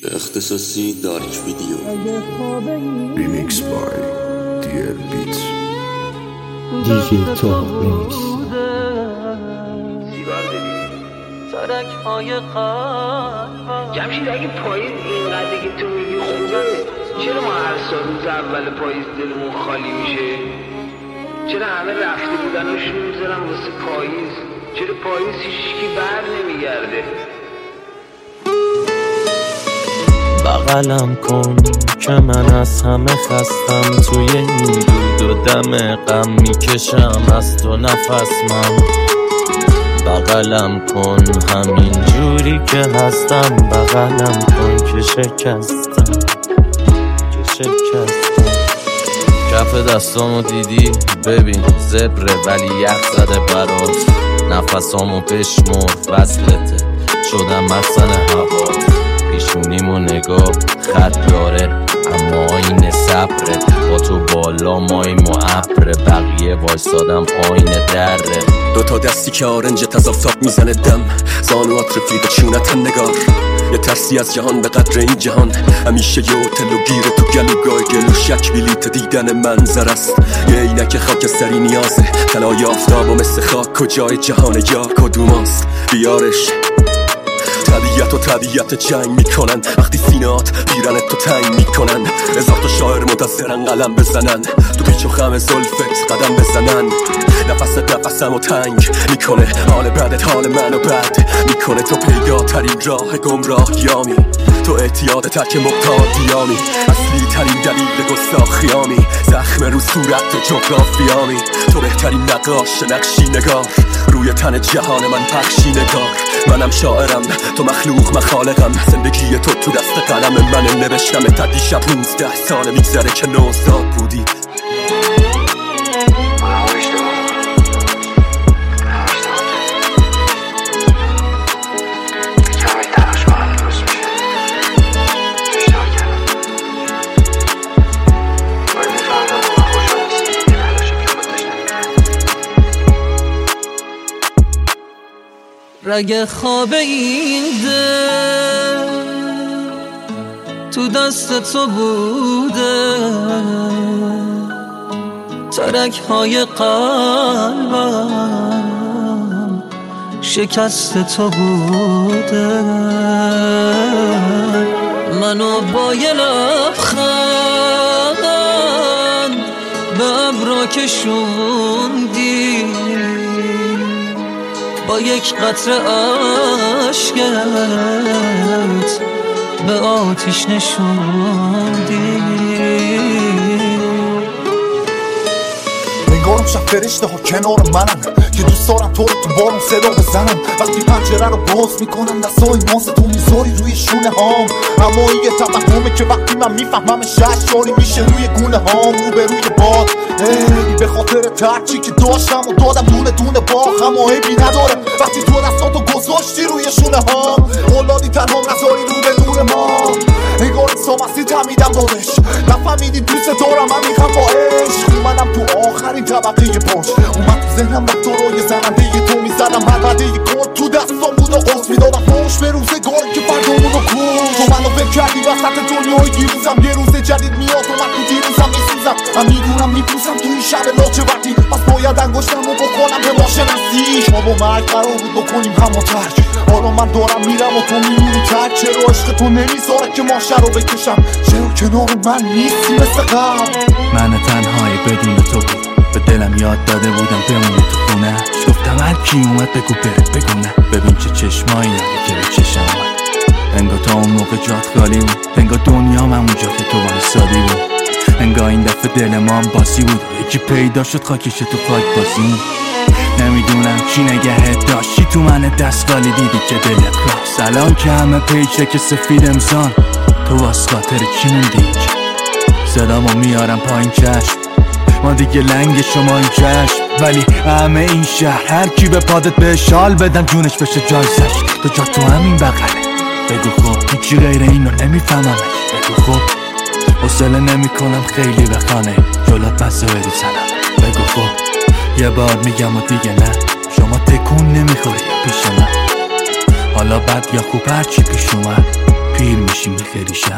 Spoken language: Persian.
اختصاصی دارک ویدیو ریمیکس بای دیر بیت دیجی تو ریمیکس سیگار بدی سرک های قلبم جمشید اگه پاییز اینقدر که تو میگی خوبه چرا ما هر سال روز اول پاییز دلمون خالی میشه؟ چرا همه رفته بودنشون میذارن واسه پاییز؟ چرا پاییز هیچکی بر نمیگرده؟ بغلم کن که من از همه خستم، توی این دود و دم غم میکشم از تو نفس من. بغلم کن همین جوری که هستم، بغلم کن که شکستم کف دستامو دیدی ببین زبره ولی یخ زده برات، نفسامو بشمر وصلته شدم مخزن هوات. پیشونیمو نگاه خط داره اما آینه صبره، با تو بالا ماییم و ابره، بقیه وایسادم آینه دره. دوتا دستی که آرنجت از آفتاب میزنه دم، زانوات رفیق چونتن نگار. یه ترسی از جهان به قدر این جهان، همیشه یه هتل و گیره تو گلوگاه گلو شک بلیت دیدن منظر است. یه عینک خاکستری نیازه، طلای آفتاب و مثل خاک کجای جهان یار کدوماست بیارش. طبیعت جنگ میکنن وقتی سینات پیرنت تو تنگ میکنن، هزار تا شاعر منتظرن قلم بزنن، تو پیچ و خم زلفت قدم بزنن. نفسمو تنگ میکنه حال بدت حال منو بد میکنه، تو پیداترین راه گمراهیامی، تو اعتیاد تک مقتادیامی، اصلی ترین دلیل گستاخیامی، زخم رو صورت جغرافیامی، تو بهترین نقاش نقشی نگار، روی تن جهان من پخشی نگار. منم شاعرم تو مخلوق مخالقم، زندگی تو دست قلم من نوشتم. تا دیشب 19 سال میگذره که نوزاد بودی. رگ خواب این دل تو دست تو بوده، ترک های قلبم شکست تو بوده. منو با یه لبخند به ابرا کشوندی، با یک قطره عشقت به آتیش نشوندی. نگارم شب فرشته ها کنار منم که دوست دارم تو رو تو بارون صدا بزنم. وقتی پنجره رو باز میکنم دستای ماست تو میذاری روی شونه هام، اما این یه توهمه که وقتی من میفهمم ششاری میشه روی گونه هام. رو به روی باد ای به خاطر ترچی که داشتم و دادم دونه دونه باخ، اما عیبی نداره وقتی تو دستاتو گذاشتی روی شونه هام. اولادی تنها نذاری رو به نور ما، انگار انسام هستی تمیدم دادش، نفهمیدی دوست دارم من میخوام با عشق. اومدم تو آخرین طبقه پاش، اومد تو ذهنم وقت رو یه زننده تو میزدم، هربده یه کن تو دستام بود و قصد میدادم فوش به روزگاری که فردامونو کش. تو منو فکر کردی وسط دنیای دیروزم، یه روز جدید میاد و من تو دیروزم میسوزم. من میدونم میپوسم تو این شب لاجوردی، پس باید انگشتم رو بکنم به ما شناسی. ما با مرگ قرار بود بکنیم همو ترک، حالا من دارم میرم و تو میمونی تک. چرا عشق تو نمیذاره که ماشه رو بکشم؟ چرا کنار من نیستی مثل قبل؟ من تنهایی بدون تو بود، به دلم یاد داده بودم بمونه تو خونه. گفتم هر کی اومد بگو بره بگو نه، ببین چه چشمایی داری که به چشم اومد. انگار تا اون موقع جات خالی بود، انگار دنیا من اونجا که تو وایسادی بود، انگار این دفعه دل ما هم باسی بود، یکی پیدا شد خاکش تو خاک بازی. نمیدونم چی نگهت داشتی تو من دستگالی، دیدی که دلت راست. الان که همه پیچه که سفید امسان، تو واس خاطر چی موندی؟ صدامو میارم پایین چشم، ما دیگه لنگ شما این چشم، ولی همه این شهر هر کی به پادت به شال بدن جونش بشه جایزش. تو جا تو همین بغله، بگو خب هیچی غیر اینو نمیفهممش. بگو خب حوصله نمیکنم خیلی به خانه جلات بسه بری سنم. بگو خب یه بار میگم و دیگه نه، شما تکون نمیخوری پیش من. حالا بد یا خوب هرچی پیش اومد، پیر میشیم خیلی شب